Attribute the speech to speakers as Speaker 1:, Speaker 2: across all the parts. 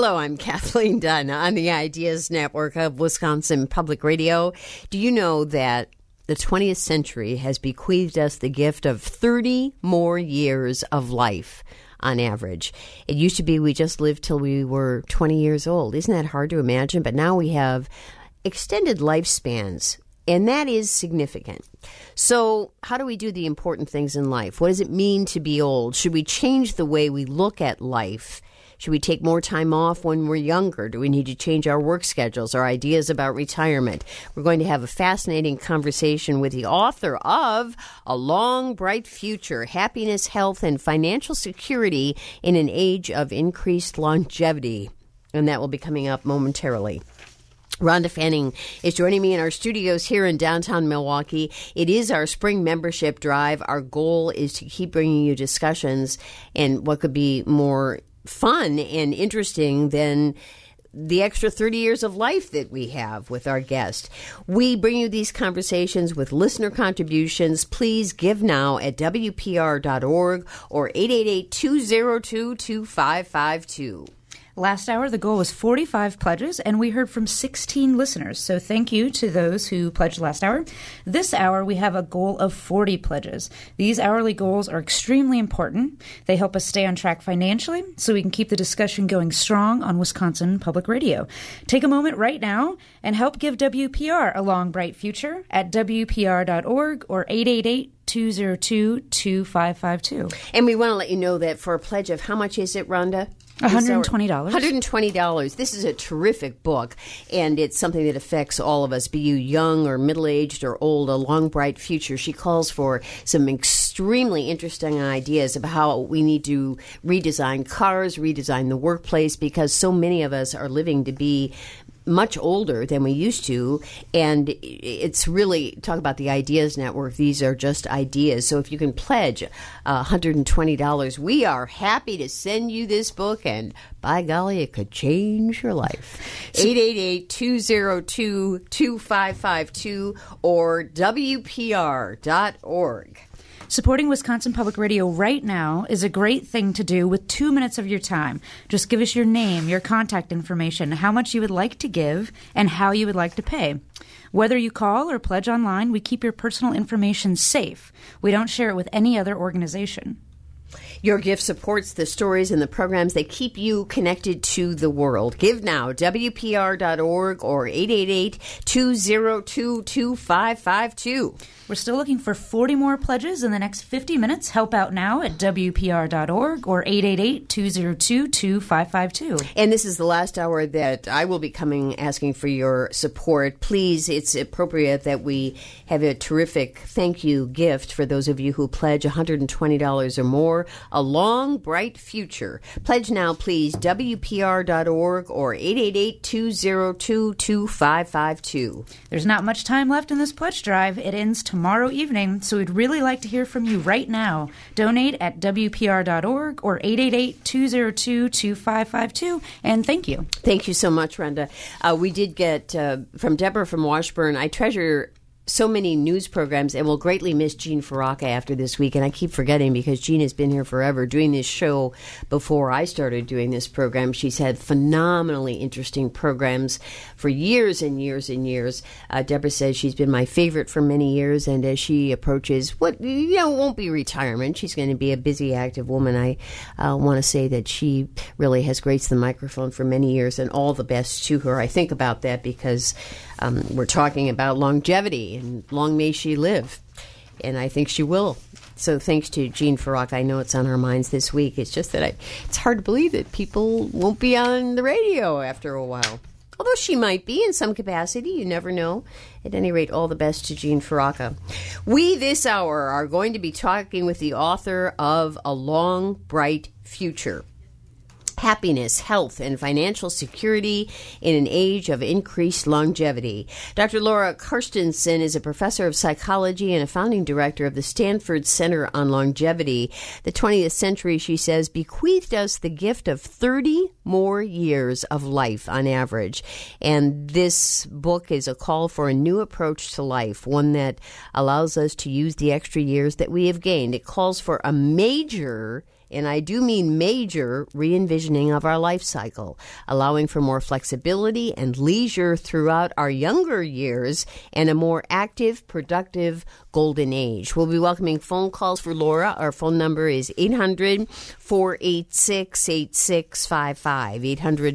Speaker 1: Hello, I'm Kathleen Dunn on the Ideas Network of Wisconsin Public Radio. Do you know that the 20th century has bequeathed us the gift of 30 more years of life on average? It used to be we just lived till we were 20 years old. Isn't that hard to imagine? But now we have extended lifespans, and that is significant. So how do we do the important things in life? What does it mean to be old? Should we change the way we look at life? Should we take more time off when we're younger? Do we need to change our work schedules, our ideas about retirement? We're going to have a fascinating conversation with the author of A Long, Bright Future, Happiness, Health, and Financial Security in an Age of Increased Longevity. And that will be coming up momentarily. Rhonda Fanning is joining me in our studios here in downtown Milwaukee. It is our spring membership drive. Our goal is to keep bringing you discussions and what could be more fun and interesting than the extra 30 years of life that we have with our guest. We bring you these conversations with listener contributions. Please give now at WPR.org or 888-202-2552.
Speaker 2: Last hour, the goal was 45 pledges, and we heard from 16 listeners. So thank you to those who pledged last hour. This hour, we have a goal of 40 pledges. These hourly goals are extremely important. They help us stay on track financially so we can keep the discussion going strong on Wisconsin Public Radio. Take a moment right now and help give WPR a long, bright future at WPR.org or 888-202-2552.
Speaker 1: And we want to let you know that for a pledge of how much is it, Rhonda?
Speaker 2: $120.
Speaker 1: $120. This is a terrific book, and it's something that affects all of us, be you young or middle-aged or old, A Long, Bright Future. She calls for some extremely interesting ideas about how we need to redesign cars, redesign the workplace, because so many of us are living to be much older than we used to, and it's really, talk about the Ideas Network, these are just ideas. So if you can pledge $120, we are happy to send you this book, and by golly, it could change your life. 888-202-2552 or WPR.org.
Speaker 2: Supporting Wisconsin Public Radio right now is a great thing to do with 2 minutes of your time. Just give us your name, your contact information, how much you would like to give, and how you would like to pay. Whether you call or pledge online, we keep your personal information safe. We don't share it with any other organization.
Speaker 1: Your gift supports the stories and the programs that keep you connected to the world. Give now, WPR.org or 888-202-2552.
Speaker 2: We're still looking for 40 more pledges in the next 50 minutes. Help out now at WPR.org or 888-202-2552.
Speaker 1: And this is the last hour that I will be coming asking for your support. Please, it's appropriate that we have a terrific thank you gift for those of you who pledge $120 or more. A Long, Bright Future. Pledge now, please, WPR.org or 888-202-2552.
Speaker 2: There's not much time left in this pledge drive. It ends tomorrow evening, so we'd really like to hear from you right now. Donate at WPR.org or 888-202-2552, and thank you.
Speaker 1: Thank you so much, Rhonda. We did get from Deborah from Washburn, I treasure so many news programs, and will greatly miss Jean Faraka after this week. And I keep forgetting because Jean has been here forever doing this show before I started doing this program. She's had phenomenally interesting programs for years and years and years. Deborah says she's been my favorite for many years, and as she approaches what won't be retirement, she's going to be a busy, active woman. I want to say that she really has graced the microphone for many years, and all the best to her. I think about that because we're talking about longevity, and long may she live. And I think she will. So thanks to Jean Faraka. I know it's on our minds this week. It's just that it's hard to believe that people won't be on the radio after a while. Although she might be in some capacity. You never know. At any rate, all the best to Jean Faraka. We, this hour, are going to be talking with the author of A Long, Bright Future. Happiness, health, and financial security in an age of increased longevity. Dr. Laura Carstensen is a professor of psychology and a founding director of the Stanford Center on Longevity. The 20th century, she says, bequeathed us the gift of 30 more years of life on average. And this book is a call for a new approach to life, one that allows us to use the extra years that we have gained. It calls for a major and I do mean major, re-envisioning of our life cycle, allowing for more flexibility and leisure throughout our younger years and a more active, productive golden age. We'll be welcoming phone calls for Laura. Our phone number is 800-486-8655,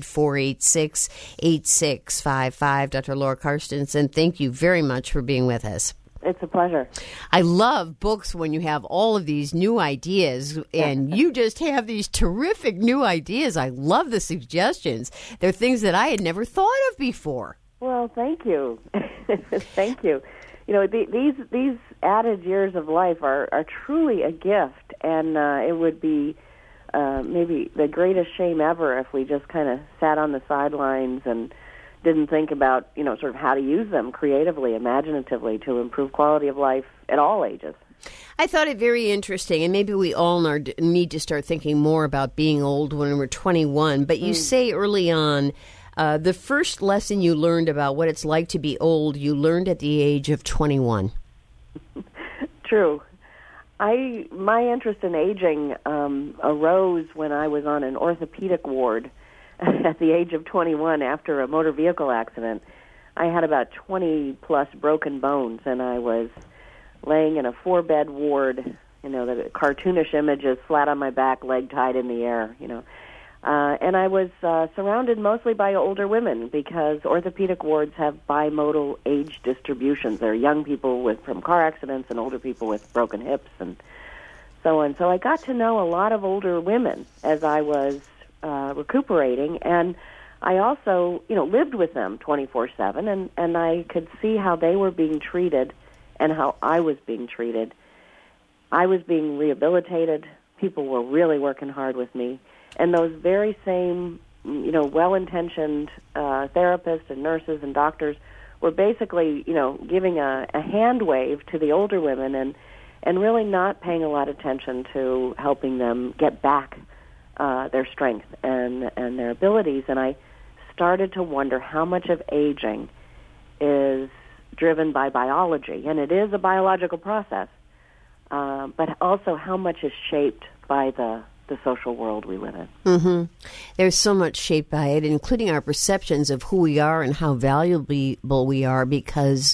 Speaker 1: 800-486-8655. Dr. Laura Carstensen, thank you very much for being with us.
Speaker 3: It's a pleasure.
Speaker 1: I love books when you have all of these new ideas, and you just have these terrific new ideas. I love the suggestions. They're things that I had never thought of before.
Speaker 3: Well, thank you. Thank you. You know, these added years of life are truly a gift, and it would be maybe the greatest shame ever if we just kind of sat on the sidelines and didn't think about, you know, sort of how to use them creatively, imaginatively to improve quality of life at all ages.
Speaker 1: I thought it very interesting, and maybe we all need to start thinking more about being old when we're 21. But you say early on, the first lesson you learned about what it's like to be old, you learned at the age of 21.
Speaker 3: True. My interest in aging arose when I was on an orthopedic ward at the age of 21 after a motor vehicle accident. I had about 20-plus broken bones, and I was laying in a 4-bed ward, you know, the cartoonish images, flat on my back, leg tied in the air, you know. And I was surrounded mostly by older women because orthopedic wards have bimodal age distributions. There are young people from car accidents and older people with broken hips and so on. So I got to know a lot of older women as I was recuperating, and I also, you know, lived with them 24/7, and I could see how they were being treated and how I was being treated. I was being rehabilitated. People were really working hard with me, and those very same, you know, well-intentioned therapists and nurses and doctors were basically, you know, giving a hand wave to the older women and really not paying a lot of attention to helping them get back their strength and their abilities. And I started to wonder how much of aging is driven by biology, and it is a biological process, but also how much is shaped by the social world we live in.
Speaker 1: Mm-hmm. There's so much shaped by it, including our perceptions of who we are and how valuable we are because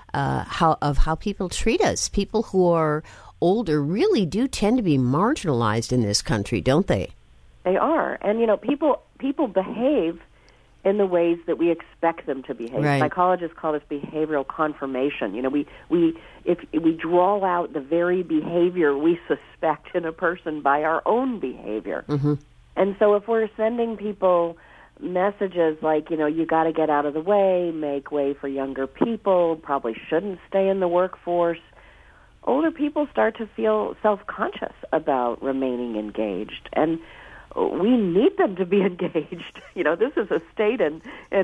Speaker 1: how people treat us. People who are older really do tend to be marginalized in this country, don't they?
Speaker 3: They are. And, you know, people behave in the ways that we expect them to behave.
Speaker 1: Right.
Speaker 3: Psychologists call this behavioral confirmation. You know, if we draw out the very behavior we suspect in a person by our own behavior.
Speaker 1: Mm-hmm.
Speaker 3: And so if we're sending people messages like, you know, you got to get out of the way, make way for younger people, probably shouldn't stay in the workforce, older people start to feel self-conscious about remaining engaged. And we need them to be engaged. You know, this is a state in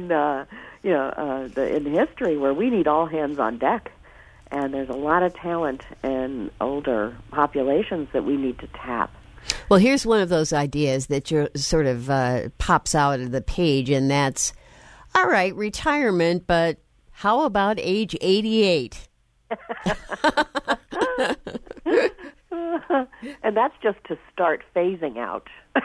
Speaker 3: history where we need all hands on deck, and there's a lot of talent in older populations that we need to tap.
Speaker 1: Well, here's one of those ideas that sort of pops out of the page, and that's, all right, retirement, but how about age 88?
Speaker 3: And that's just to start phasing out.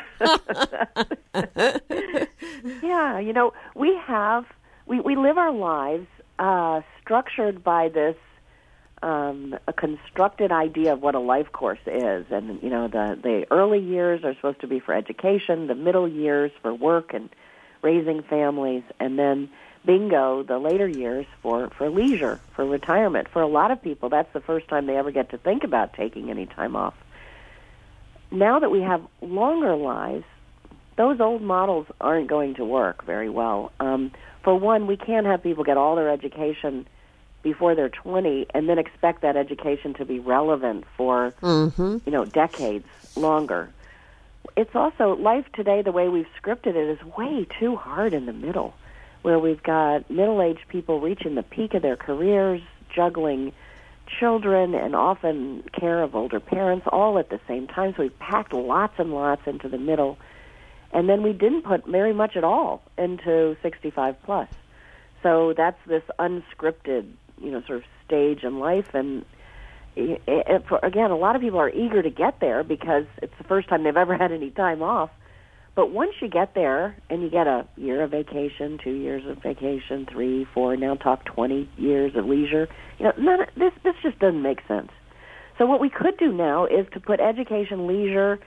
Speaker 3: Yeah, you know, we live our lives structured by this a constructed idea of what a life course is. And, you know, the early years are supposed to be for education, the middle years for work and raising families, and then bingo, the later years for leisure, for retirement. For a lot of people, that's the first time they ever get to think about taking any time off. Now that we have longer lives, those old models aren't going to work very well. For one, we can't have people get all their education before they're 20 and then expect that education to be relevant for, you know, decades longer. It's also, life today, the way we've scripted it, is way too hard in the middle, where we've got middle-aged people reaching the peak of their careers, juggling children and often care of older parents all at the same time. So we've packed lots and lots into the middle, and then we didn't put very much at all into 65 plus. So that's this unscripted, you know, sort of stage in life, and again, a lot of people are eager to get there because it's the first time they've ever had any time off. But once you get there and you get a year of vacation, 2 years of vacation, 3, 4, now talk 20 years of leisure, this just doesn't make sense. So what we could do now is to put education, leisure,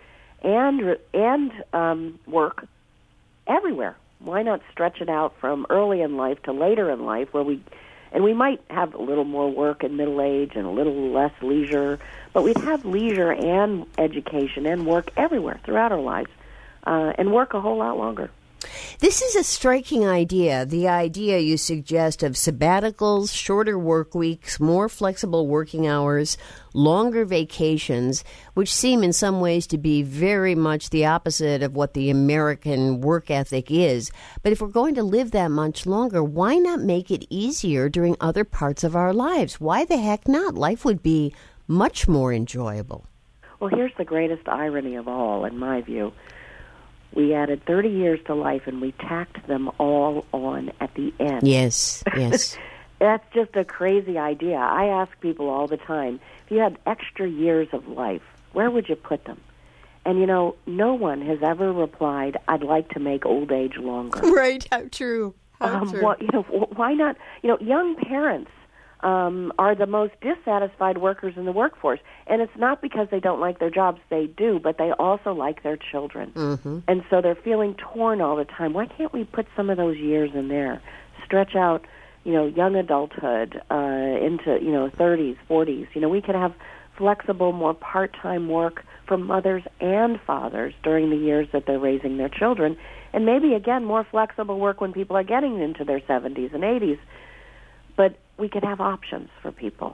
Speaker 3: and work everywhere. Why not stretch it out from early in life to later in life, where we might have a little more work in middle age and a little less leisure, but we'd have leisure and education and work everywhere throughout our lives, and work a whole lot longer.
Speaker 1: This is a striking idea, the idea you suggest of sabbaticals, shorter work weeks, more flexible working hours, longer vacations, which seem in some ways to be very much the opposite of what the American work ethic is. But if we're going to live that much longer, why not make it easier during other parts of our lives? Why the heck not? Life would be much more enjoyable.
Speaker 3: Well, here's the greatest irony of all, in my view. We added 30 years to life, and we tacked them all on at the end.
Speaker 1: Yes, yes.
Speaker 3: That's just a crazy idea. I ask people all the time, if you had extra years of life, where would you put them? And, no one has ever replied, I'd like to make old age longer.
Speaker 1: Right, how true. How true.
Speaker 3: Why not? Young parents are the most dissatisfied workers in the workforce. And it's not because they don't like their jobs. They do, but they also like their children. Mm-hmm. And so they're feeling torn all the time. Why can't we put some of those years in there? Stretch out, young adulthood into, 30s, 40s. We could have flexible, more part-time work for mothers and fathers during the years that they're raising their children. And maybe, again, more flexible work when people are getting into their 70s and 80s. But we could have options for people.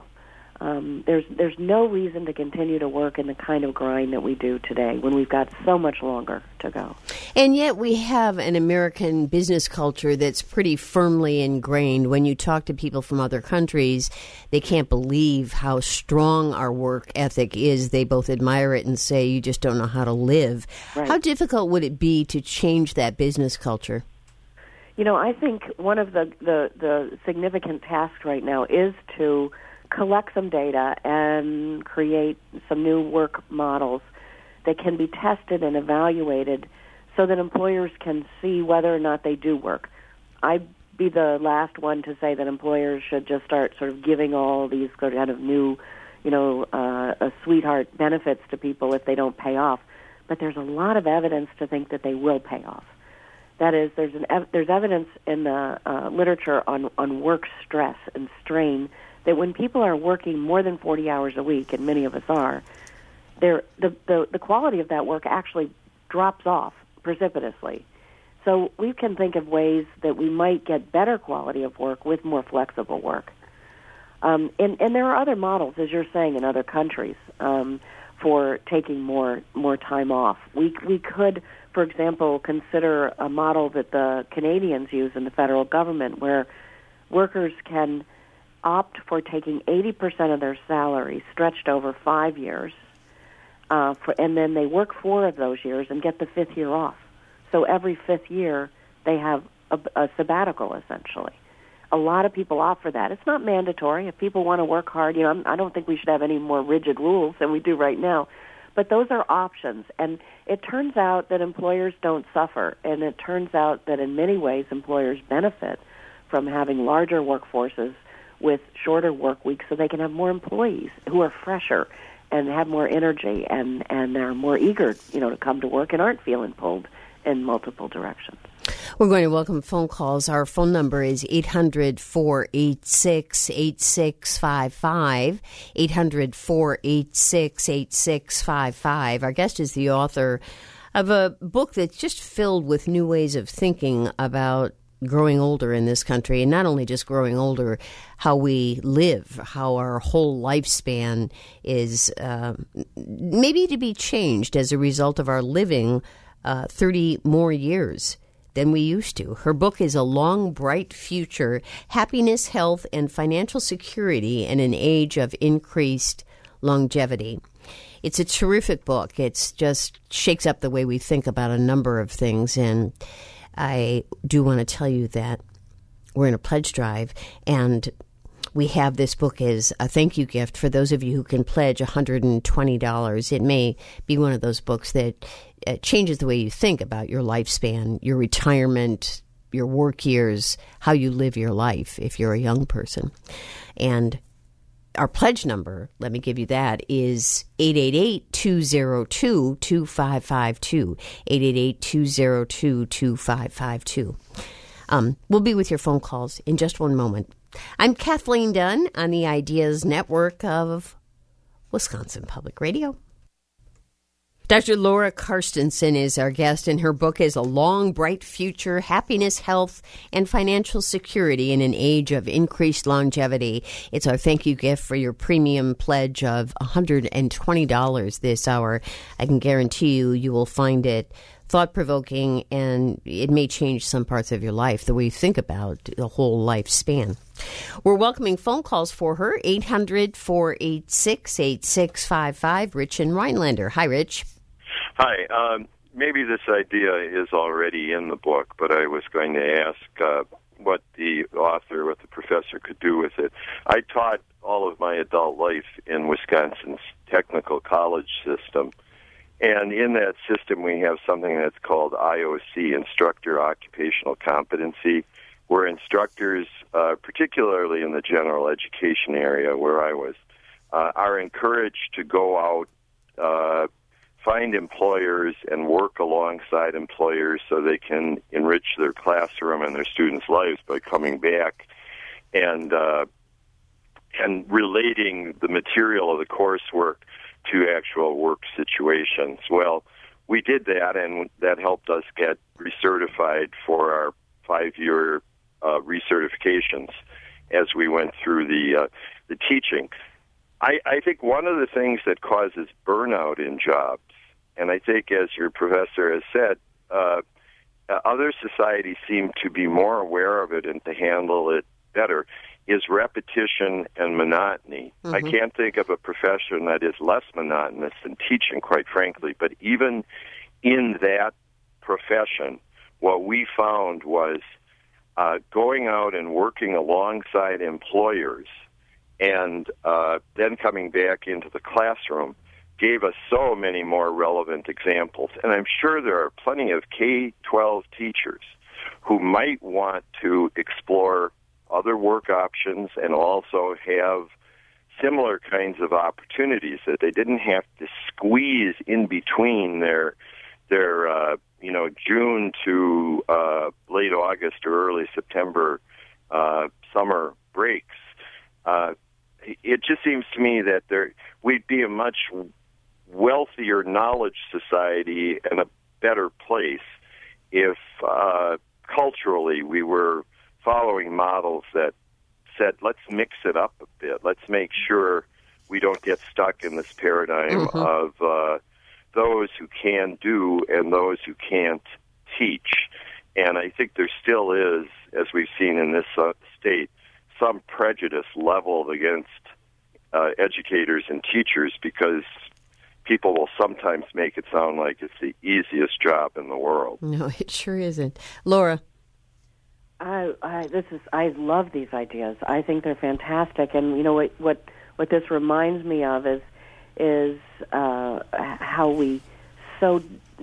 Speaker 3: There's no reason to continue to work in the kind of grind that we do today when we've got so much longer to go.
Speaker 1: And yet we have an American business culture that's pretty firmly ingrained. When you talk to people from other countries, they can't believe how strong our work ethic is. They both admire it and say, you just don't know how to live. Right. How difficult would it be to change that business culture?
Speaker 3: I think one of the significant tasks right now is to collect some data and create some new work models that can be tested and evaluated so that employers can see whether or not they do work. I'd be the last one to say that employers should just start sort of giving all these kind of new, sweetheart benefits to people if they don't pay off. But there's a lot of evidence to think that they will pay off. That is, there's evidence in the literature on work stress and strain that when people are working more than 40 hours a week, and many of us are, the quality of that work actually drops off precipitously. So we can think of ways that we might get better quality of work with more flexible work. And there are other models, as you're saying, in other countries for taking more time off. We could, for example, consider a model that the Canadians use in the federal government where workers can opt for taking 80% of their salary stretched over 5 years, and then they work 4 of those years and get the 5th year off. So every 5th year they have a sabbatical, essentially. A lot of people opt for that. It's not mandatory. If people want to work hard, I don't think we should have any more rigid rules than we do right now. But those are options, and it turns out that employers don't suffer, and it turns out that in many ways employers benefit from having larger workforces with shorter work weeks so they can have more employees who are fresher and have more energy and are more eager, to come to work and aren't feeling pulled in multiple directions.
Speaker 1: We're going to welcome phone calls. Our phone number is 800-486-8655, 800-486-8655. Our guest is the author of a book that's just filled with new ways of thinking about growing older in this country, and not only just growing older, how we live, how our whole lifespan is maybe to be changed as a result of our living 30 more years than we used to. Her book is A Long, Bright Future, Happiness, Health, and Financial Security in an Age of Increased Longevity. It's a terrific book. It's just shakes up the way we think about a number of things, and I do want to tell you that we're in a pledge drive, and we have this book as a thank you gift for those of you who can pledge $120. It may be one of those books that changes the way you think about your lifespan, your retirement, your work years, how you live your life if you're a young person. And our pledge number, let me give you that, is 888-202-2552, 888-202-2552. We'll be with your phone calls in just one moment. I'm Kathleen Dunn on the Ideas Network of Wisconsin Public Radio. Dr. Laura Carstensen is our guest, and her book is A Long, Bright Future, Happiness, Health, and Financial Security in an Age of Increased Longevity. It's our thank you gift for your premium pledge of $120 this hour. I can guarantee you will find it thought-provoking, and it may change some parts of your life, the way you think about the whole lifespan. We're welcoming phone calls for her, 800-486-8655. Rich in Rhinelander. Hi, Rich.
Speaker 4: Hi. Maybe this idea is already in the book, but I was going to ask what the author, what the professor could do with it. I taught all of my adult life in Wisconsin's technical college system, and in that system we have something that's called IOC, Instructor Occupational Competency, where instructors, particularly in the general education area where I was, are encouraged to go out, find employers and work alongside employers so they can enrich their classroom and their students' lives by coming back and relating the material of the coursework to actual work situations. Well, we did that, and that helped us get recertified for our 5-year recertifications as we went through the teaching. I think one of the things that causes burnout in jobs, and I think as your professor has said, other societies seem to be more aware of it and to handle it better, is repetition and monotony. Mm-hmm. I can't think of a profession that is less monotonous than teaching, quite frankly, but even in that profession, what we found was going out and working alongside employers and then coming back into the classroom gave us so many more relevant examples. And I'm sure there are plenty of K-12 teachers who might want to explore other work options and also have similar kinds of opportunities that they didn't have to squeeze in between their June to late August or early September summer breaks. It just seems to me that we'd be a much wealthier knowledge society and a better place if culturally we were following models that said, let's mix it up a bit. Let's make sure we don't get stuck in this paradigm mm-hmm. of those who can do and those who can't teach. And I think there still is, as we've seen in this state, some prejudice leveled against educators and teachers because people will sometimes make it sound like it's the easiest job in the world.
Speaker 1: No, it sure isn't. Laura.
Speaker 3: I love these ideas. I think they're fantastic, and you know what this reminds me of is how we so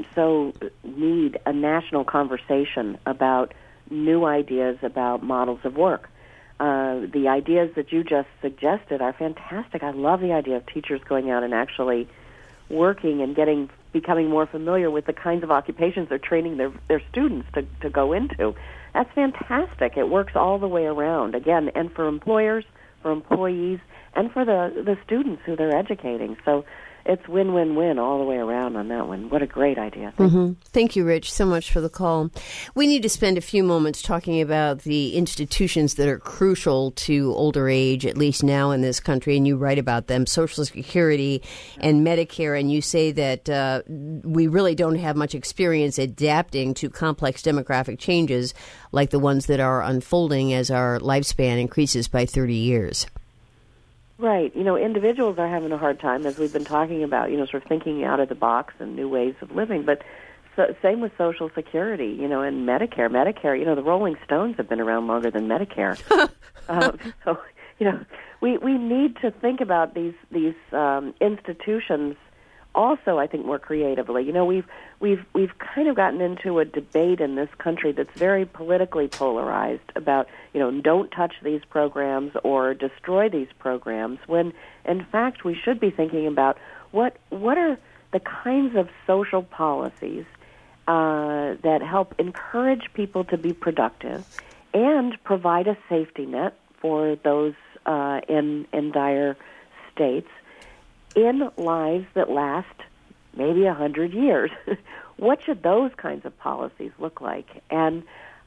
Speaker 3: need a national conversation about new ideas about models of work. The ideas that you just suggested are fantastic. I love the idea of teachers going out and actually working and becoming more familiar with the kinds of occupations they're training their students to go into. That's fantastic. It works all the way around, again, and for employers, for employees, and for the students who they're educating. So it's win-win-win all the way around on that one. What a great idea.
Speaker 1: Thank you, Rich, so much for the call. We need to spend a few moments talking about the institutions that are crucial to older age, at least now in this country, and you write about them, Social Security and Medicare, and you say that we really don't have much experience adapting to complex demographic changes like the ones that are unfolding as our lifespan increases by 30 years.
Speaker 3: Right. You know, individuals are having a hard time, as we've been talking about, sort of thinking out of the box and new ways of living. But same with Social Security, and Medicare. Medicare, the Rolling Stones have been around longer than Medicare. So, we need to think about these institutions also, I think, more creatively. We've kind of gotten into a debate in this country that's very politically polarized about, don't touch these programs or destroy these programs, when in fact we should be thinking about what are the kinds of social policies that help encourage people to be productive and provide a safety net for those in dire states in lives that last maybe 100 years. What should those kinds of policies look like? And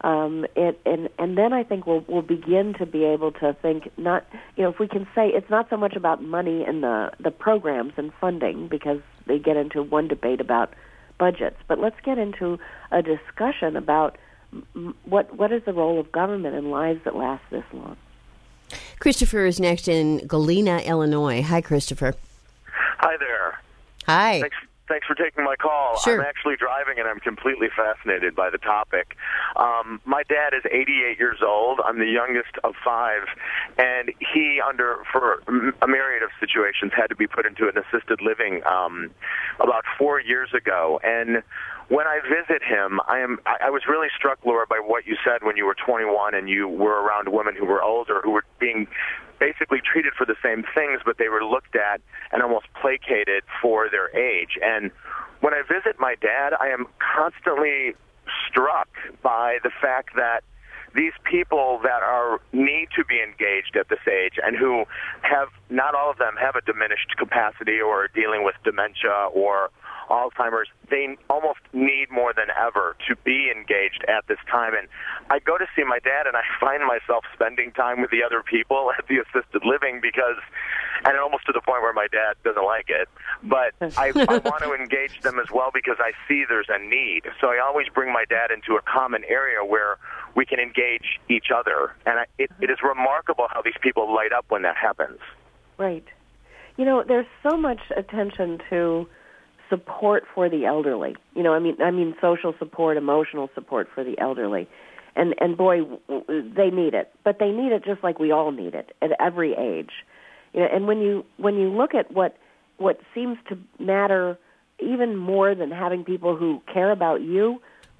Speaker 3: then I think we'll begin to be able to think, not, if we can say it's not so much about money and the programs and funding, because they get into one debate about budgets, but let's get into a discussion about what is the role of government in lives that last this long.
Speaker 1: Christopher is next in Galena, Illinois. Hi, Christopher.
Speaker 5: Hi there.
Speaker 1: Hi.
Speaker 5: Thanks for taking my call.
Speaker 1: Sure.
Speaker 5: I'm actually driving, and I'm completely fascinated by the topic. My dad is 88 years old. I'm the youngest of 5, and he, for a myriad of situations, had to be put into an assisted living about 4 years ago. And when I visit him, I was really struck, Laura, by what you said when you were 21 and you were around women who were older, who were being basically treated for the same things, but they were looked at and almost placated for their age. And when I visit my dad, I am constantly struck by the fact that these people that need to be engaged at this age and who have, not all of them have a diminished capacity or are dealing with dementia or Alzheimer's, they almost need more than ever to be engaged at this time. And I go to see my dad, and I find myself spending time with the other people at the assisted living and almost to the point where my dad doesn't like it. But I want to engage them as well because I see there's a need. So I always bring my dad into a common area where we can engage each other. And it is remarkable how these people light up when that happens.
Speaker 3: Right. There's so much attention to support for the elderly. I mean social support, emotional support for the elderly. And boy, they need it. But they need it just like we all need it at every age. And when you look at what seems to matter even more than having people who care about you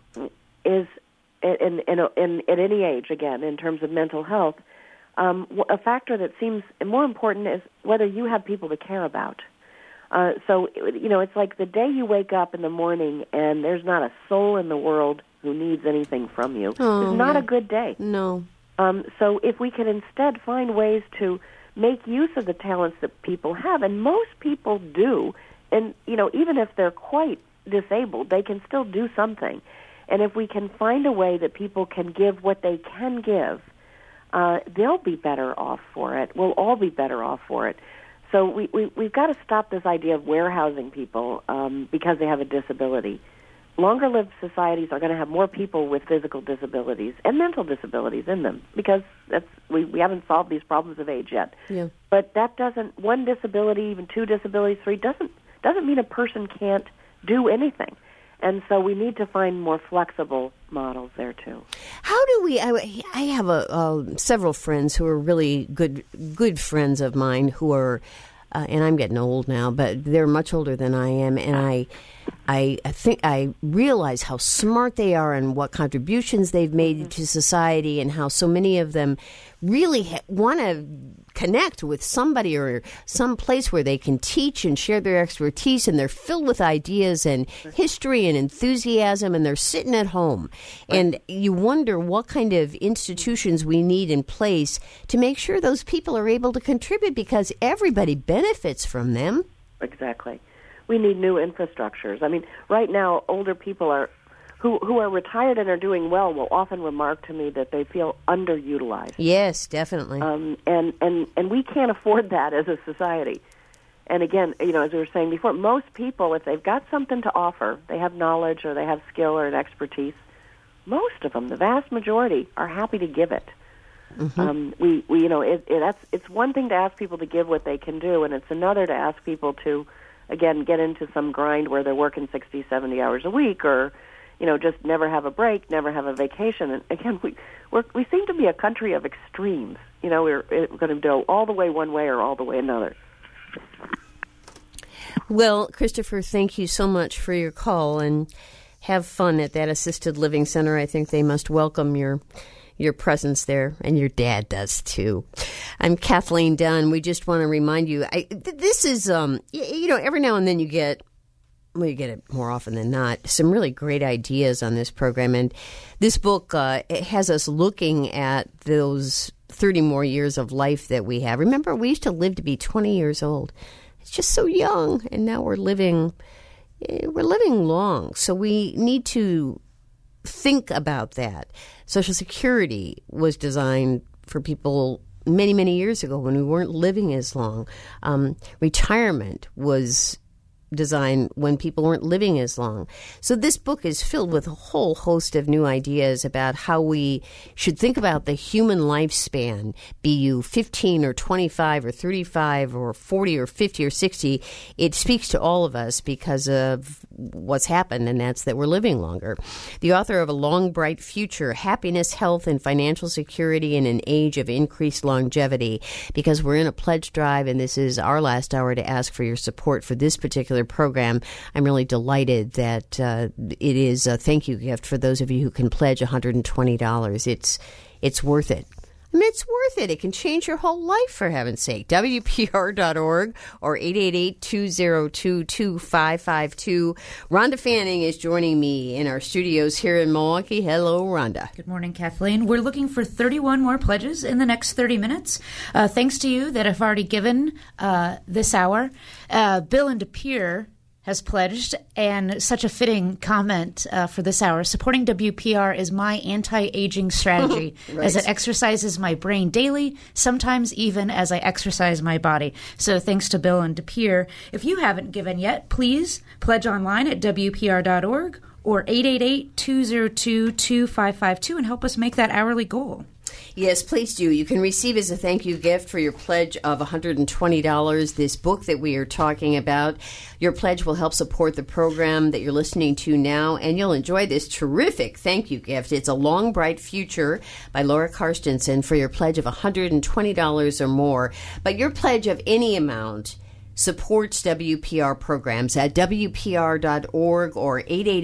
Speaker 3: is at any age, again, in terms of mental health, a factor that seems more important is whether you have people to care about. So, it's like the day you wake up in the morning and there's not a soul in the world who needs anything from you. It's not a good day.
Speaker 1: No.
Speaker 3: So if we can instead find ways to make use of the talents that people have, and most people do, and, even if they're quite disabled, they can still do something. And if we can find a way that people can give what they can give, they'll be better off for it. We'll all be better off for it. So we've got to stop this idea of warehousing people because they have a disability. Longer-lived societies are going to have more people with physical disabilities and mental disabilities in them because we haven't solved these problems of age yet.
Speaker 1: Yeah.
Speaker 3: But that doesn't, one disability, even 2 disabilities, 3, doesn't mean a person can't do anything. And so we need to find more flexible models there too.
Speaker 1: How do we? I have several friends who are really good friends of mine who are, and I'm getting old now, but they're much older than I am, and I think I realize how smart they are and what contributions they've made to society, and how so many of them really want to connect with somebody or some place where they can teach and share their expertise, and they're filled with ideas and history and enthusiasm, and they're sitting at home. Right. And you wonder what kind of institutions we need in place to make sure those people are able to contribute, because everybody benefits from them.
Speaker 3: Exactly. We need new infrastructures. I mean, right now, older people who are retired and are doing well will often remark to me that they feel underutilized.
Speaker 1: Yes, definitely.
Speaker 3: And we can't afford that as a society. And again, as we were saying before, most people, if they've got something to offer, they have knowledge or they have skill or an expertise, most of them, the vast majority, are happy to give it. Mm-hmm. It's one thing to ask people to give what they can do, and it's another to ask people to, again, get into some grind where they're working 60, 70 hours a week, or, just never have a break, never have a vacation. And again, we seem to be a country of extremes. We're going to go all the way one way or all the way another.
Speaker 1: Well, Christopher, thank you so much for your call, and have fun at that assisted living center. I think they must welcome your presence there, and your dad does too. I'm Kathleen Dunn. We just want to remind you, this is, every now and then you get it more often than not, some really great ideas on this program. And this book it has us looking at those 30 more years of life that we have. Remember, we used to live to be 20 years old. It's just so young, and now we're living long. So we need to think about that. Social Security was designed for people many, many years ago when we weren't living as long. Retirement was designed when people weren't living as long. So this book is filled with a whole host of new ideas about how we should think about the human lifespan, be you 15 or 25 or 35 or 40 or 50 or 60. It speaks to all of us because of what's happened, and that's that we're living longer. The author of A Long, Bright Future, Happiness, Health, and Financial Security in an Age of Increased Longevity, because we're in a pledge drive, and this is our last hour to ask for your support for this particular program. I'm really delighted that it is a thank you gift for those of you who can pledge $120. It's worth it. I mean, it's worth it. It can change your whole life, for heaven's sake. WPR.org or 888-202-2552. Rhonda Fanning is joining me in our studios here in Milwaukee. Hello, Rhonda.
Speaker 2: Good morning, Kathleen. We're looking for 31 more pledges in the next 30 minutes. Thanks to you that have already given this hour. Bill in De Pere has pledged, and such a fitting comment for this hour. Supporting WPR is my anti-aging strategy
Speaker 1: right.
Speaker 2: as it exercises my brain daily, sometimes even as I exercise my body. So thanks to Bill and De Pere. If you haven't given yet, please pledge online at WPR.org or 888-202-2552 and help us make that hourly goal.
Speaker 1: Yes, please do. You can receive as a thank you gift for your pledge of $120 this book that we are talking about. Your pledge will help support the program that you're listening to now, and you'll enjoy this terrific thank you gift. It's A Long, Bright Future by Laura Karstensen for your pledge of $120 or more. But your pledge of any amount supports WPR programs at WPR.org or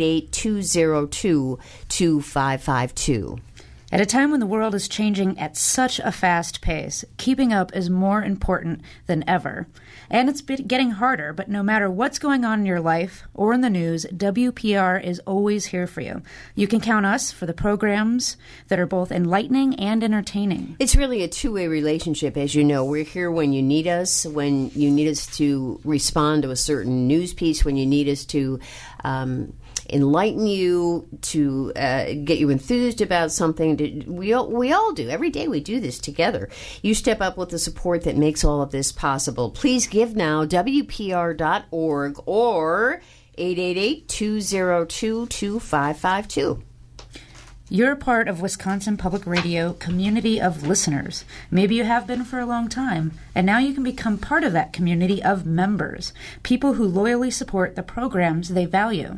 Speaker 1: 888-202-2552.
Speaker 2: At a time when the world is changing at such a fast pace, keeping up is more important than ever. And it's getting harder, but no matter what's going on in your life or in the news, WPR is always here for you. You can count us for the programs that are both enlightening and entertaining.
Speaker 1: It's really a two-way relationship, as you know. We're here when you need us to respond to a certain news piece, when you need us to enlighten you, to get you enthused about something. We all do. Every day we do this together. You step up with the support that makes all of this possible. Please give now, WPR.org or 888-202-2552.
Speaker 2: You're a part of Wisconsin Public Radio community of listeners. Maybe you have been for a long time, and now you can become part of that community of members, people who loyally support the programs they value.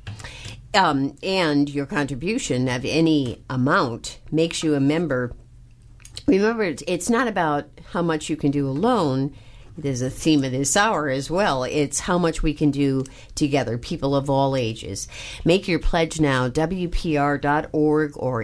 Speaker 1: And your contribution of any amount makes you a member. Remember, it's not about how much you can do alone. There's a theme of this hour as well. It's how much we can do together, people of all ages. Make your pledge now, WPR.org or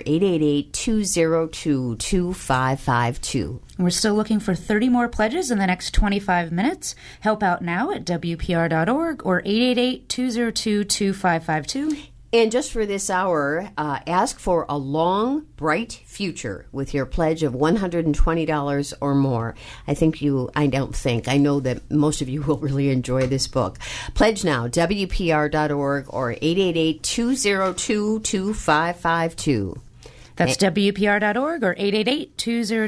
Speaker 1: 888-202-2552.
Speaker 2: We're still looking for 30 more pledges in the next 25 minutes. Help out now at WPR.org or 888-202-2552.
Speaker 1: And just for this hour, ask for A Long, Bright Future with your pledge of $120 or more. I know that most of you will really enjoy this book. Pledge now, WPR.org or 888-202-2552.
Speaker 2: That's WPR.org or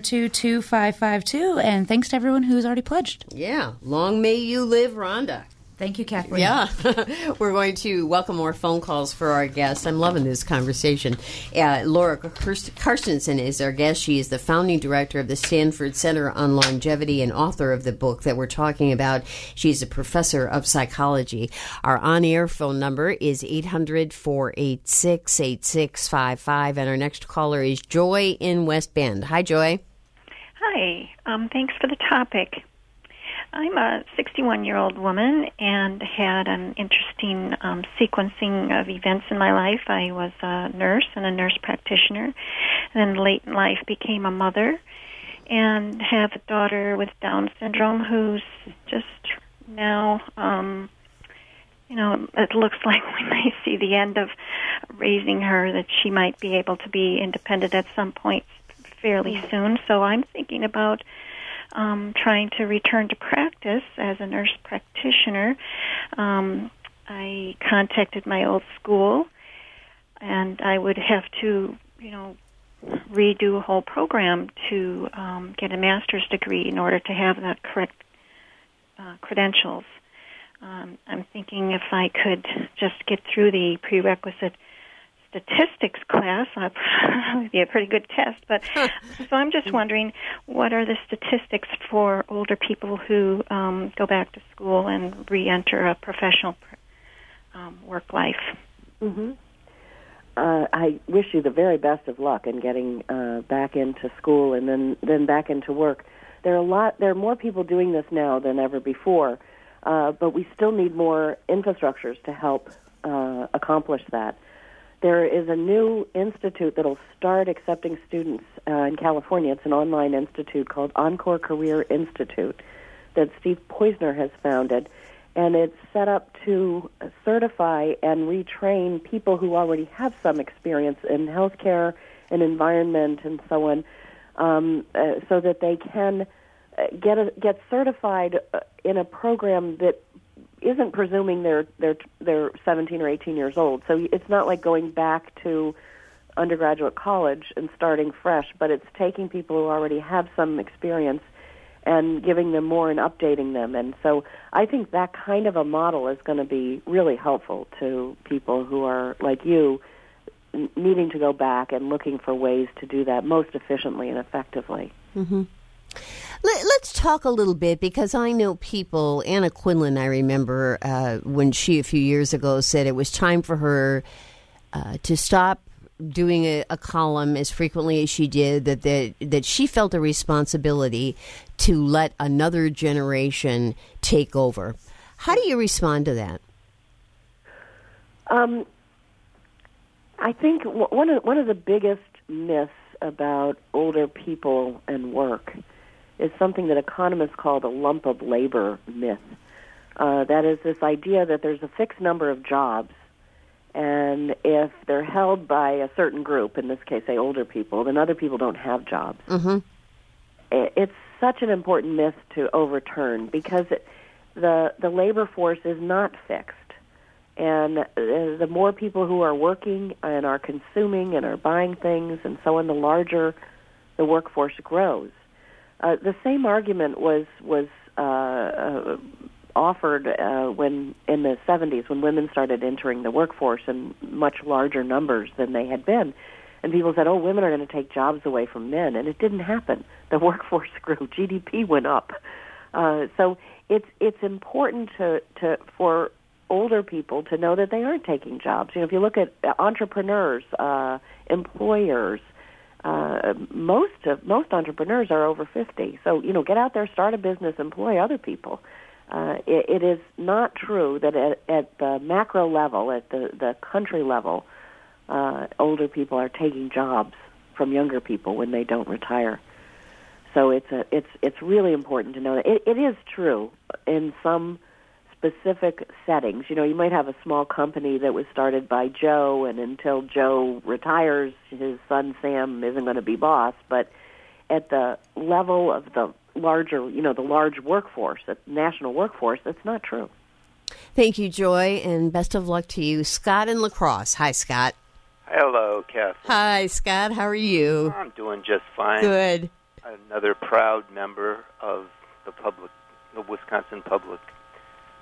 Speaker 2: 888-202-2552. And thanks to everyone who's already pledged.
Speaker 1: Yeah. Long may you live, Rhonda.
Speaker 2: Thank you, Kathleen.
Speaker 1: Yeah. We're going to welcome more phone calls for our guests. I'm loving this conversation. Laura Carstensen is our guest. She is the founding director of the Stanford Center on Longevity and author of the book that we're talking about. She's a professor of psychology. Our on-air phone number is 800-486-8655, and our next caller is Joy in West Bend. Hi, Joy.
Speaker 6: Hi. Thanks for the topic. I'm a 61-year-old woman and had an interesting sequencing of events in my life. I was a nurse and a nurse practitioner, and then late in life became a mother and have a daughter with Down syndrome who's just now, it looks like we may see the end of raising her, that she might be able to be independent at some point fairly soon. So I'm thinking about trying to return to practice as a nurse practitioner. I contacted my old school, and I would have to, redo a whole program to get a master's degree in order to have that correct credentials. I'm thinking if I could just get through the prerequisite statistics class, that would be a pretty good test. But so I'm just wondering, what are the statistics for older people who go back to school and re-enter a professional work life?
Speaker 3: Mm-hmm. I wish you the very best of luck in getting back into school and then back into work. There are more people doing this now than ever before, but we still need more infrastructures to help accomplish that. There is a new institute that will start accepting students in California. It's an online institute called Encore Career Institute that Steve Poizner has founded, and it's set up to certify and retrain people who already have some experience in healthcare and environment and so on, so that they can get certified in a program that isn't presuming they're 17 or 18 years old. So it's not like going back to undergraduate college and starting fresh, but it's taking people who already have some experience and giving them more and updating them. And so I think that kind of a model is going to be really helpful to people who are, like you, needing to go back and looking for ways to do that most efficiently and effectively.
Speaker 1: Mm-hmm. Let's talk a little bit, because I know people, Anna Quinlan, I remember when she a few years ago said it was time for her to stop doing a column as frequently as she did, that she felt a responsibility to let another generation take over. How do you respond to that?
Speaker 3: I think one of the biggest myths about older people and work is something that economists call the lump of labor myth. That is this idea that there's a fixed number of jobs, and if they're held by a certain group, in this case, say older people, then other people don't have jobs. Mm-hmm. It's such an important myth to overturn, because the labor force is not fixed. And the more people who are working and are consuming and are buying things and so on, the larger the workforce grows. The same argument was offered when in the 70s, when women started entering the workforce in much larger numbers than they had been. And people said, oh, women are going to take jobs away from men. And it didn't happen. The workforce grew. GDP went up. So it's important for older people to know that they aren't taking jobs. If you look at entrepreneurs, employers, most entrepreneurs are over 50. So, get out there, start a business, employ other people. It is not true that at the macro level, at the country level, older people are taking jobs from younger people when they don't retire. So it's really important to know that. It is true in some specific settings. You might have a small company that was started by Joe, and until Joe retires, his son Sam isn't going to be boss. But at the level of the larger, the large workforce, the national workforce, that's not true.
Speaker 1: Thank you, Joy, and best of luck to you. Scott in La Crosse. Hi, Scott.
Speaker 7: Hello, Kathleen.
Speaker 1: Hi, Scott. How are you?
Speaker 7: I'm doing just fine.
Speaker 1: Good.
Speaker 7: Another proud member of the Wisconsin Public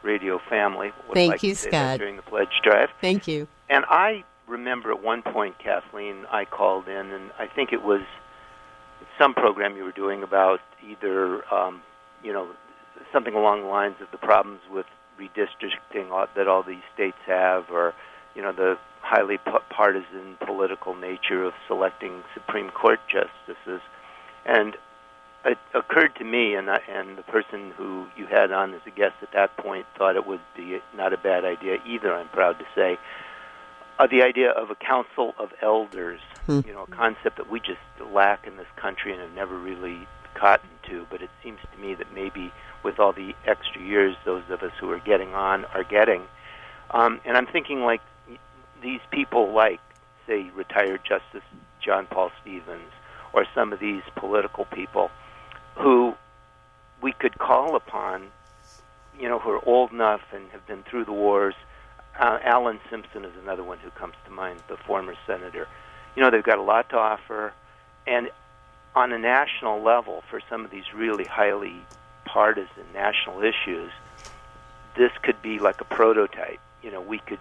Speaker 7: radio family.
Speaker 1: Thank
Speaker 7: like
Speaker 1: you,
Speaker 7: to say that
Speaker 1: Scott.
Speaker 7: during the pledge drive.
Speaker 1: Thank you.
Speaker 7: And I remember at one point, Kathleen, I called in, and I think it was some program you were doing about either, something along the lines of the problems with redistricting that all these states have, or, the highly partisan political nature of selecting Supreme Court justices. And it occurred to me, and the person who you had on as a guest at that point thought it would be not a bad idea either, I'm proud to say, the idea of a council of elders, a concept that we just lack in this country and have never really gotten to, but it seems to me that maybe with all the extra years those of us who are getting on are getting. And I'm thinking like these people like, say, retired Justice John Paul Stevens, or some of these political people who we could call upon, who are old enough and have been through the wars. Alan Simpson is another one who comes to mind, the former senator. They've got a lot to offer, and on a national level, for some of these really highly partisan national issues, this could be like a prototype. We could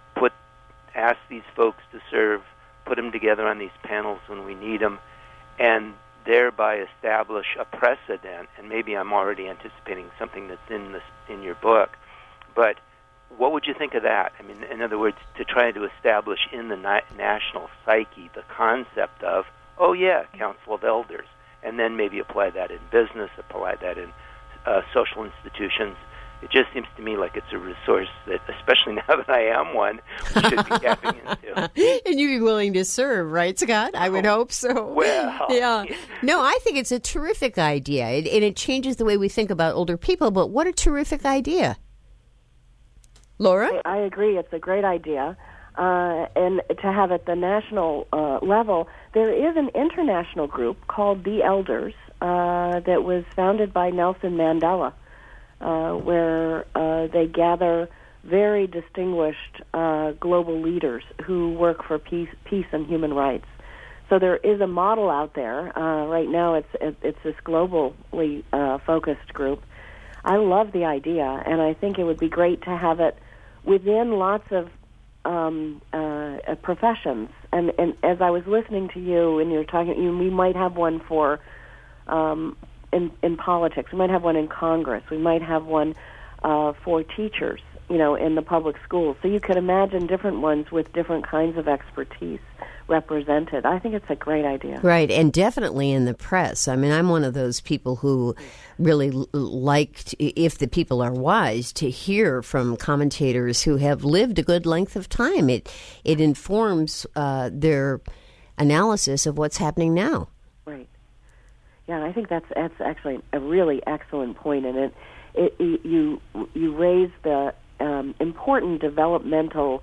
Speaker 7: ask these folks to serve, put them together on these panels when we need them, and thereby establish a precedent. And maybe I'm already anticipating something that's in your book, but what would you think of that? I mean, in other words, to try to establish in the national psyche the concept of, Council of Elders, and then maybe apply that in business, apply that in social institutions. It just seems to me like it's a resource that, especially now that I am one, we should be tapping into.
Speaker 1: And you'd be willing to serve, right, Scott? I would hope so.
Speaker 7: Well,
Speaker 1: yeah. No, I think it's a terrific idea, and it changes the way we think about older people, but what a terrific idea. Laura?
Speaker 3: I agree. It's a great idea. And to have at the national level, there is an international group called The Elders that was founded by Nelson Mandela, where they gather very distinguished global leaders who work for peace and human rights. So there is a model out there. Right now it's this globally focused group. I love the idea, and I think it would be great to have it within lots of professions. And as I was listening to you and you're talking, we might have one for in politics. We might have one in Congress. We might have one for teachers, in the public schools. So you could imagine different ones with different kinds of expertise represented. I think it's a great idea.
Speaker 1: Right, and definitely in the press. I mean, I'm one of those people who really like, if the people are wise, to hear from commentators who have lived a good length of time. It informs their analysis of what's happening now.
Speaker 3: Right. Yeah, I think that's actually a really excellent point, and you raise the important developmental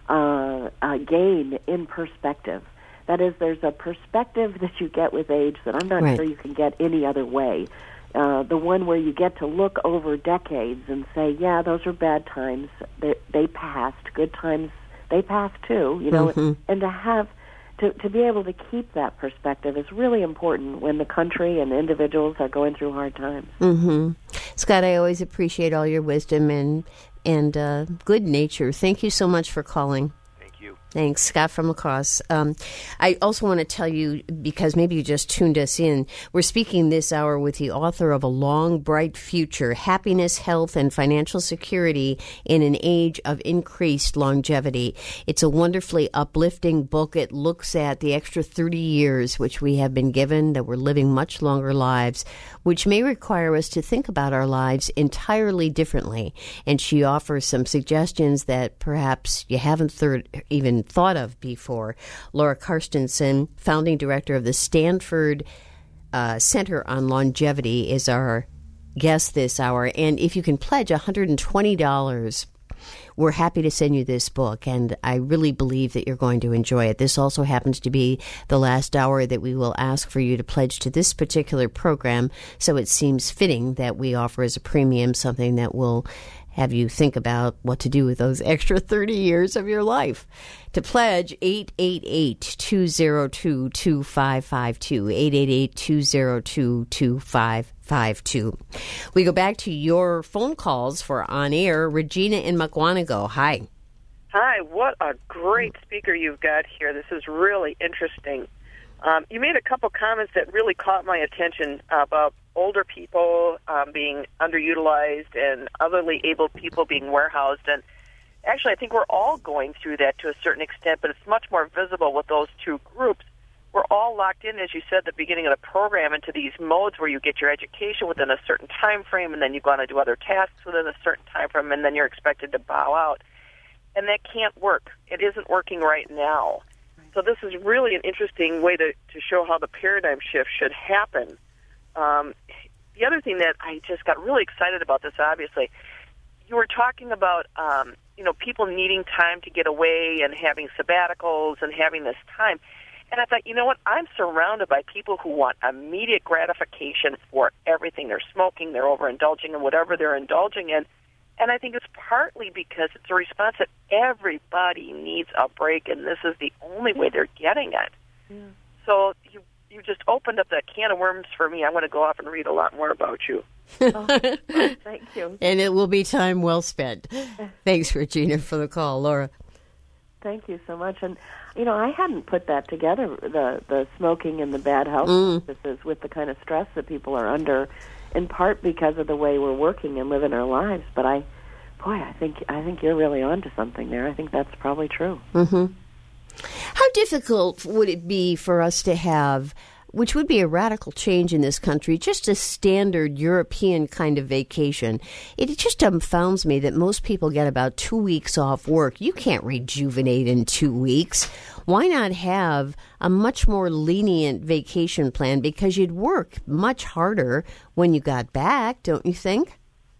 Speaker 3: gain in perspective. That is, there's a perspective that you get with age that I'm not sure you can get any other way. The one where you get to look over decades and say, yeah, those are bad times. They passed. Good times, they passed too. And to be able to keep that perspective is really important when the country and individuals are going through hard times.
Speaker 1: Mm-hmm. Scott, I always appreciate all your wisdom and good nature. Thank you so much for calling.
Speaker 7: Thank you.
Speaker 1: Thanks, Scott from La Crosse. I also want to tell you, because maybe you just tuned us in, we're speaking this hour with the author of A Long, Bright Future, Happiness, Health, and Financial Security in an Age of Increased Longevity. It's a wonderfully uplifting book. It looks at the extra 30 years which we have been given, that we're living much longer lives, which may require us to think about our lives entirely differently. And she offers some suggestions that perhaps you haven't even thought of before. Laura Carstensen, founding director of the Stanford Center on Longevity, is our guest this hour. And if you can pledge $120, we're happy to send you this book, and I really believe that you're going to enjoy it. This also happens to be the last hour that we will ask for you to pledge to this particular program, so it seems fitting that we offer as a premium something that will have you think about what to do with those extra 30 years of your life. To pledge, 888-202-2552, 888-202-2552. 2552. We go back to your phone calls for On Air. Regina in Mukwonago. Hi.
Speaker 8: Hi, what a great speaker you've got here. This is really interesting. You made a couple comments that really caught my attention about older people being underutilized and otherly able people being warehoused. And actually, I think we're all going through that to a certain extent, but it's much more visible with those two groups. We're all locked in, as you said at the beginning of the program, into these modes where you get your education within a certain time frame, and then you go on to do other tasks within a certain time frame, and then you're expected to bow out. And that can't work. It isn't working right now. So this is really an interesting way to show how the paradigm shift should happen. The other thing that I just got really excited about this, obviously, you were talking about people needing time to get away and having sabbaticals and having this time. And I thought, you know what, I'm surrounded by people who want immediate gratification for everything. They're smoking, they're overindulging in whatever they're indulging in. And I think it's partly because it's a response that everybody needs a break, and this is the only way they're getting it. Yeah. So you just opened up that can of worms for me. I'm going to go off and read a lot more about you.
Speaker 3: Oh, thank you.
Speaker 1: And it will be time well spent. Thanks, Regina, for the call. Laura.
Speaker 3: Thank you so much. And, I hadn't put that together, the smoking and the bad health practices with the kind of stress that people are under, in part because of the way we're working and living our lives. But I think you're really onto something there. I think that's probably true.
Speaker 1: Mm-hmm. How difficult would it be for us to have, which would be a radical change in this country, just a standard European kind of vacation? It just dumbfounds me that most people get about 2 weeks off work. You can't rejuvenate in 2 weeks. Why not have a much more lenient vacation plan? Because you'd work much harder when you got back, don't you think?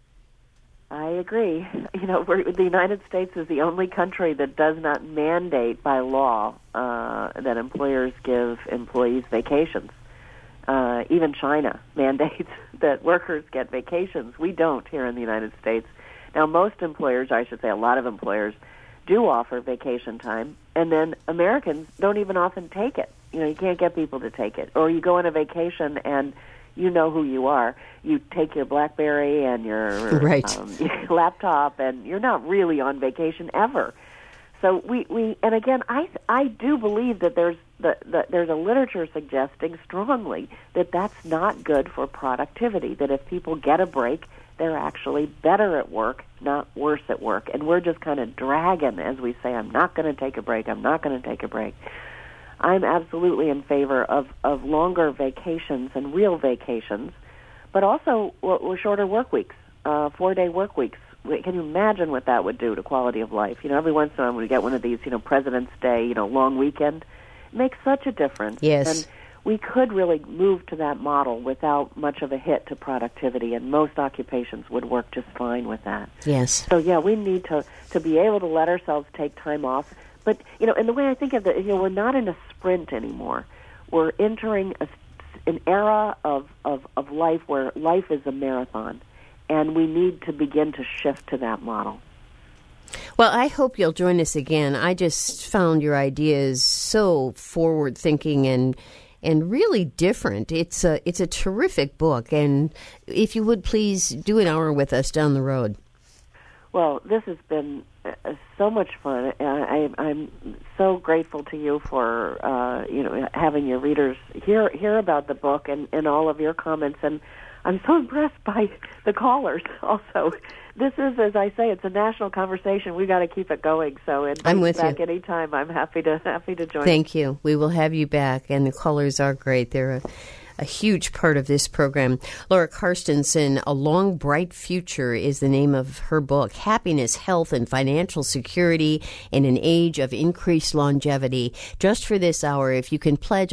Speaker 3: I agree. The United States is the only country that does not mandate by law that employers give employees vacations. Even China mandates that workers get vacations. We don't here in the United States. Now, most employers, I should say a lot of employers, do offer vacation time, and then Americans don't even often take it. You can't get people to take it. Or you go on a vacation and you know who you are. You take your BlackBerry and your laptop, and you're not really on vacation ever. So we and again, I do believe that there's a literature suggesting strongly that that's not good for productivity. That if people get a break, they're actually better at work, not worse at work. And we're just kind of dragging, as we say, I'm not going to take a break. I'm not going to take a break. I'm absolutely in favor of longer vacations and real vacations, but also shorter work weeks, 4-day work weeks. Can you imagine what that would do to quality of life? Every once in a while we get one of these, President's Day, long weekend. It makes such a difference.
Speaker 1: Yes.
Speaker 3: And we could really move to that model without much of a hit to productivity, and most occupations would work just fine with that.
Speaker 1: Yes.
Speaker 3: So, yeah, we need to be able to let ourselves take time off. But, and the way I think of it, we're not in a sprint anymore. We're entering an era of life where life is a marathon, and we need to begin to shift to that model.
Speaker 1: Well, I hope you'll join us again. I just found your ideas so forward-thinking and really different. It's a terrific book, and if you would please do an hour with us down the road.
Speaker 3: Well, this has been so much fun. I'm so grateful to you for having your readers hear about the book and all of your comments, and I'm so impressed by the callers also. This is, as I say, it's a national conversation. We've got to keep it going. So
Speaker 1: I'm with
Speaker 3: back
Speaker 1: you
Speaker 3: anytime. I'm happy to join.
Speaker 1: Thank you. We will have you back, and the callers are great. They're a huge part of this program. Laura Carstensen, A Long Bright Future is the name of her book. Happiness, Health, and Financial Security in an Age of Increased Longevity. Just for this hour, if you can pledge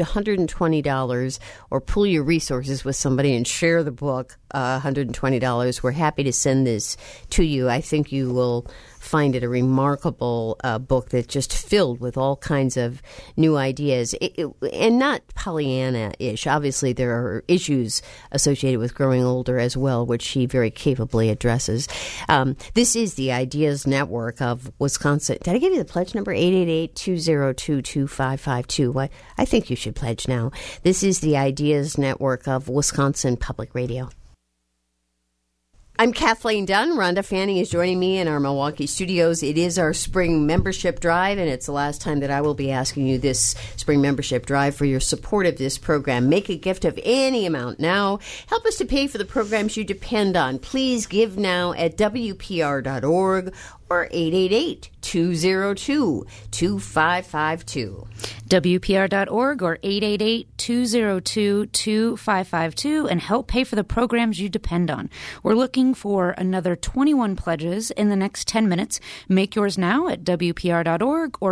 Speaker 1: $120 or pool your resources with somebody and share the book, $120, we're happy to send this to you. I think you will find it a remarkable book that's just filled with all kinds of new ideas, and not Pollyanna-ish. Obviously, there are issues associated with growing older as well, which she very capably addresses. This is the Ideas Network of Wisconsin. Did I give you the pledge number? 888-202-2552. I think you should pledge now. This is the Ideas Network of Wisconsin Public Radio. I'm Kathleen Dunn. Rhonda Fanning is joining me in our Milwaukee studios. It is our spring membership drive, and it's the last time that I will be asking you this spring membership drive for your support of this program. Make a gift of any amount now. Help us to pay for the programs you depend on. Please give now at WPR.org or 888-202-2552.
Speaker 2: WPR.org or 888-202-2552 and help pay for the programs you depend on. We're looking for another 21 pledges in the next 10 minutes. Make yours now at WPR.org or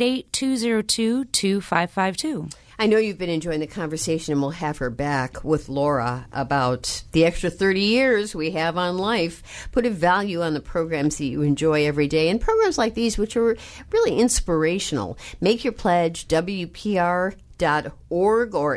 Speaker 2: 888-202-2552.
Speaker 1: I know you've been enjoying the conversation, and we'll have her back with Laura about the extra 30 years we have on life. Put a value on the programs that you enjoy every day, and programs like these, which are really inspirational. Make your pledge, WPR.org or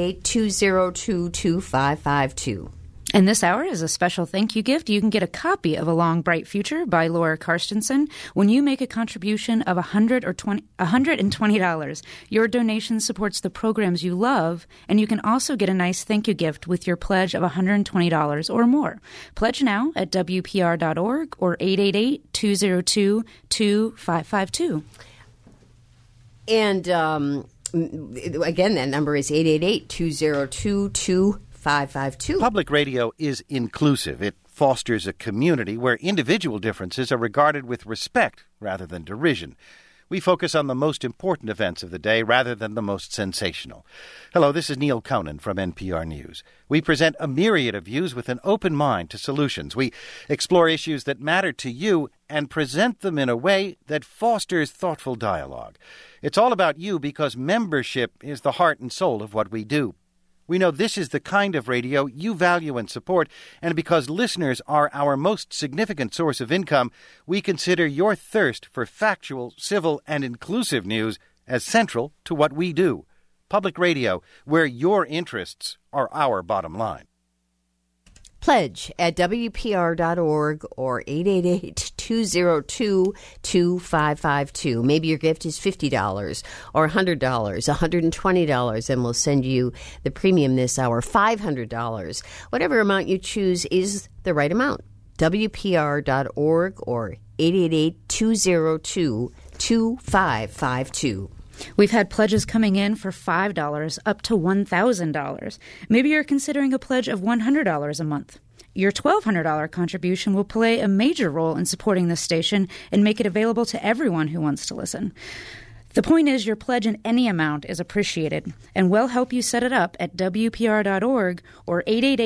Speaker 1: 888-202-2552.
Speaker 2: And this hour is a special thank you gift. You can get a copy of A Long Bright Future by Laura Karstensen when you make a contribution of $120. Your donation supports the programs you love, and you can also get a nice thank you gift with your pledge of $120 or more. Pledge now at WPR.org or 888-202-2552.
Speaker 1: And again, that number is 888-202-2552.
Speaker 9: Public radio is inclusive. It fosters a community where individual differences are regarded with respect rather than derision. We focus on the most important events of the day rather than the most sensational. Hello, this is Neil Conan from NPR News. We present a myriad of views with an open mind to solutions. We explore issues that matter to you and present them in a way that fosters thoughtful dialogue. It's all about you because membership is the heart and soul of what we do. We know this is the kind of radio you value and support, and because listeners are our most significant source of income, we consider your thirst for factual, civil, and inclusive news as central to what we do. Public radio, where your interests are our bottom line.
Speaker 1: Pledge at WPR.org or 888-202-2552. Maybe your gift is $50 or $100, $120, and we'll send you the premium this hour, $500. Whatever amount you choose is the right amount. WPR.org or 888-202-2552.
Speaker 2: We've had pledges coming in for $5 up to $1,000. Maybe you're considering a pledge of $100 a month. Your $1,200 contribution will play a major role in supporting this station and make it available to everyone who wants to listen. The point is, your pledge in any amount is appreciated, and we'll help you set it up at WPR.org or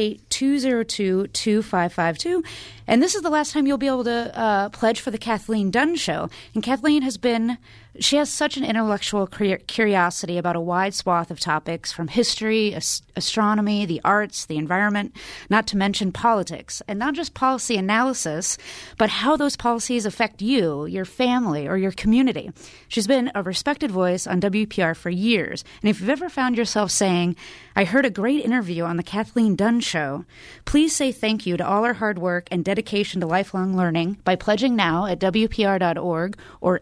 Speaker 2: 888-202-2552. And this is the last time you'll be able to pledge for the Kathleen Dunn Show. And Kathleen she has such an intellectual curiosity about a wide swath of topics, from history, astronomy, the arts, the environment, not to mention politics. And not just policy analysis, but how those policies affect you, your family, or your community. She's been a respected voice on WPR for years. And if you've ever found yourself saying, I heard a great interview on the Kathleen Dunn Show, please say thank you to all her hard work and dedication to lifelong learning by pledging now at WPR.org or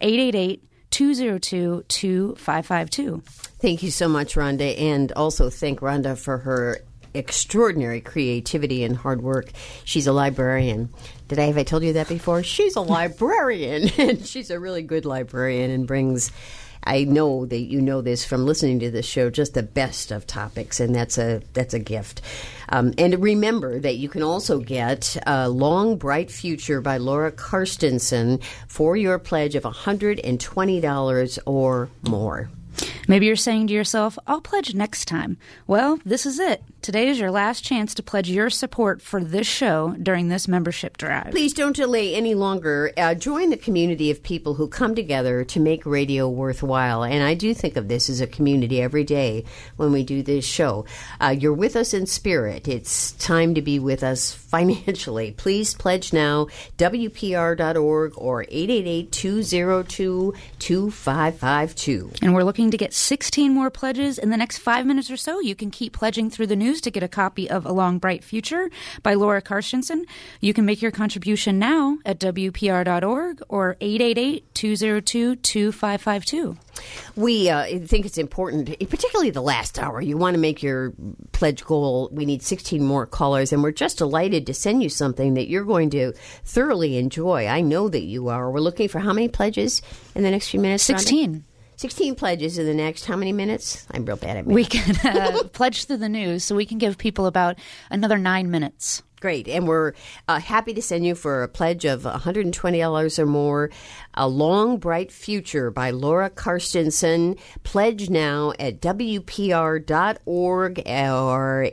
Speaker 2: 888-202-2552.
Speaker 1: Thank you so much, Rhonda, and also thank Rhonda for her extraordinary creativity and hard work. She's a librarian. Have I told you that before? She's a librarian, and she's a really good librarian and brings, I know that you know this from listening to this show, just the best of topics, and that's a gift. And remember that you can also get A Long Bright Future by Laura Karstensen for your pledge of $120 or more.
Speaker 2: Maybe you're saying to yourself, I'll pledge next time. Well, this is it. Today is your last chance to pledge your support for this show during this membership drive.
Speaker 1: Please don't delay any longer. Join the community of people who come together to make radio worthwhile. And I do think of this as a community every day when we do this show. You're with us in spirit. It's time to be with us financially. Please pledge now, WPR.org or 888-202-2552.
Speaker 2: And we're looking looking to get 16 more pledges in the next 5 minutes or so, you can keep pledging through the news to get a copy of A Long Bright Future by Laura Carstensen. You can make your contribution now at WPR.org or 888-202-2552.
Speaker 1: We think it's important, particularly the last hour. You want to make your pledge goal. We need 16 more callers, and we're just delighted to send you something that you're going to thoroughly enjoy. I know that you are. We're looking for how many pledges in the next few minutes?
Speaker 2: 16.
Speaker 1: 16 pledges in the next how many minutes? I'm real bad at math.
Speaker 2: We can pledge through the news, so we can give people about another 9 minutes.
Speaker 1: Great. And we're happy to send you for a pledge of $120 or more, A Long Bright Future by Laura Carstensen. Pledge now at WPR.org or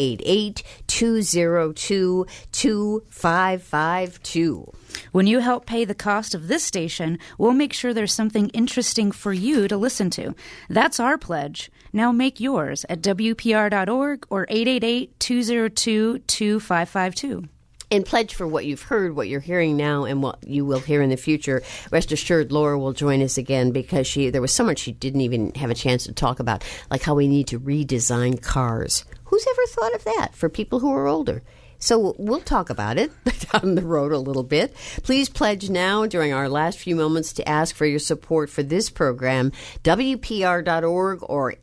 Speaker 1: 888-202-2552.
Speaker 2: When you help pay the cost of this station, we'll make sure there's something interesting for you to listen to. That's our pledge. Now make yours at WPR.org or 888-202-2552.
Speaker 1: And pledge for what you've heard, what you're hearing now, and what you will hear in the future. Rest assured, Laura will join us again because there was so much she didn't even have a chance to talk about, like how we need to redesign cars. Who's ever thought of that for people who are older? So we'll talk about it down the road a little bit. Please pledge now during our last few moments to ask for your support for this program. WPR.org or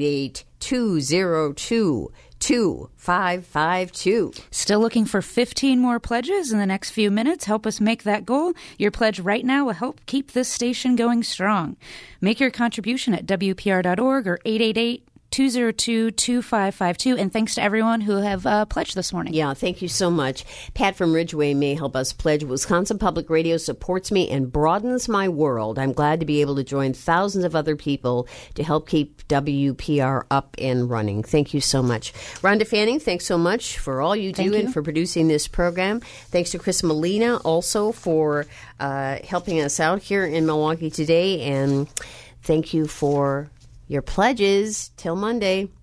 Speaker 1: 888-202-2552.
Speaker 2: Still looking for 15 more pledges in the next few minutes? Help us make that goal. Your pledge right now will help keep this station going strong. Make your contribution at WPR.org or 888-202-2552. And thanks to everyone who have pledged this morning.
Speaker 1: Yeah, thank you so much. Pat from Ridgeway may help us pledge. Wisconsin Public Radio supports me and broadens my world. I'm glad to be able to join thousands of other people to help keep WPR up and running. Thank you so much. Rhonda Fanning, thanks so much for all you do and for producing this program. Thanks to Chris Molina also for helping us out here in Milwaukee today. And thank you for your pledges. Till Monday.